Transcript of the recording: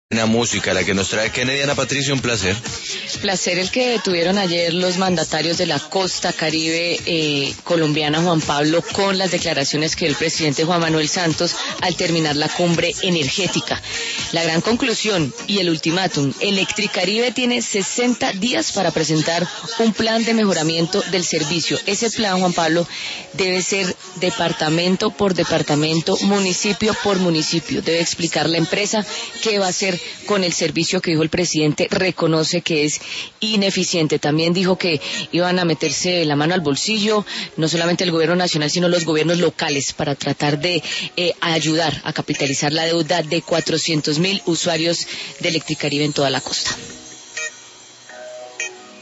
Una música, la que nos trae Kennedy. Ana Patricia, un placer. Placer el que tuvieron ayer los mandatarios de la costa caribe colombiana, Juan Pablo, con las declaraciones que dio el presidente Juan Manuel Santos al terminar la cumbre energética. La gran conclusión y el ultimátum: Electricaribe tiene 60 días para presentar un plan de mejoramiento del servicio. Ese plan, Juan Pablo, debe ser departamento por departamento, municipio por municipio. Debe explicar la empresa qué va a hacer con el servicio que dijo el presidente, reconoce que es ineficiente. También dijo que iban a meterse la mano al bolsillo, no solamente el gobierno nacional, sino los gobiernos locales, para tratar de ayudar a capitalizar la deuda de 400.000 usuarios de Electricaribe en toda la costa.